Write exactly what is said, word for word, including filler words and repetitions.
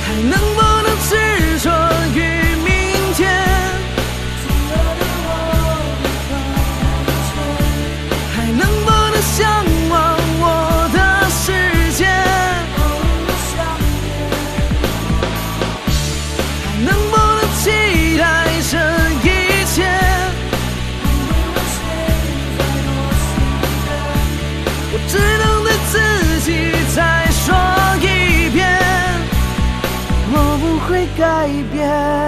能不能执着于明天？还能不能向往我的世界？还能不能期待这一切？我只能对自己再说一遍，我不会改变。